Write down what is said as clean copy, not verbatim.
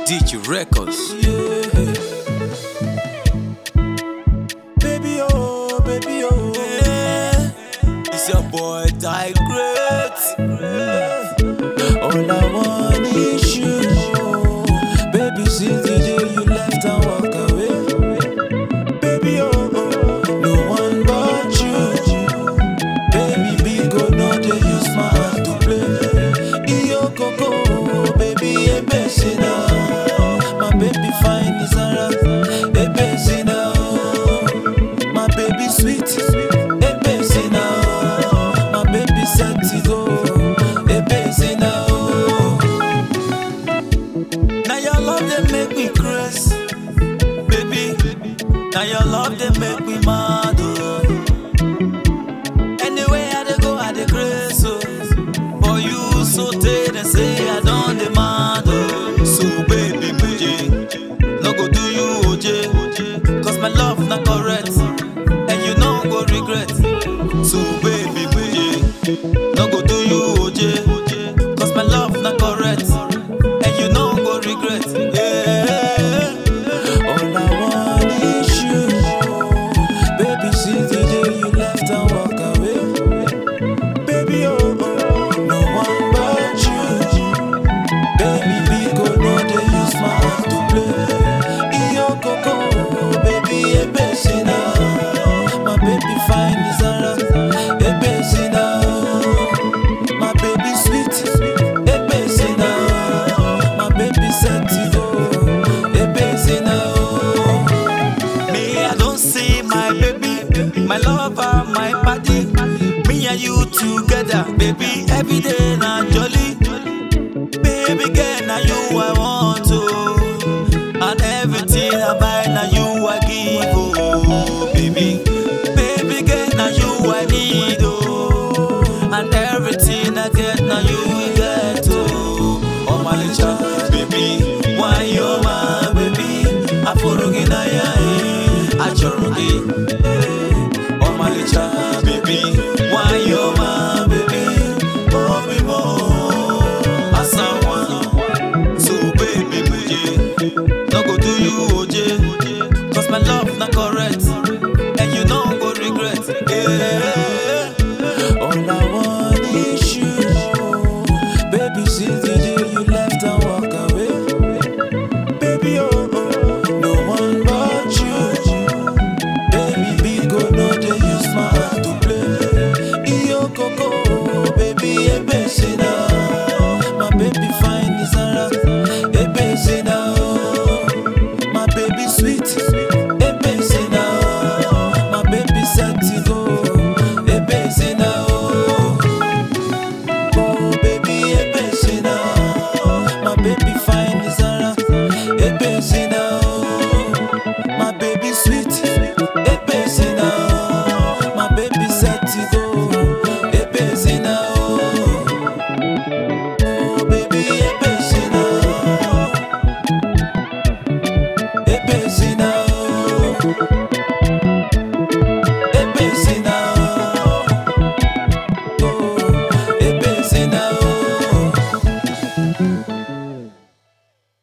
DJ Records. Baby, oh, baby, oh. Yeah. It's your boy Die Great. All I want is you. Baby, since the day you left and walk away. Baby, oh, no one but you. Baby, big oh, no, they use my heart to play. Iyo Coco, baby, a besina. My baby fine is a besina. My baby sweet, a besina. My baby set to go, a besina. Now your love they make me crazy, baby. Now your love they make me mad, oh. Anyway I dey go, I dey crazy, oh. For you so tey they say I don't demand, oh. So baby, Muji, no go do you OJ, cause my love not correct, and you no go regret. So baby, Muji, no go do you OJ, cause my love not correct, and you no go regret. Yeah. All I want is you. Baby, since the day you left and walk away. Baby, oh, no one but you. Baby, because no they use my heart to play. Iyo Coco, baby, a besina. My baby fine is a besina. My baby sweet, a besina. My baby set go, a besina. Me, I don't see my baby, my lover, my body. Me and you together, baby, every day na jolly. Baby girl, now you I want to, and everything I buy, now you I give, oh, baby. Baby girl, now you I need, oh, and everything I get, now you I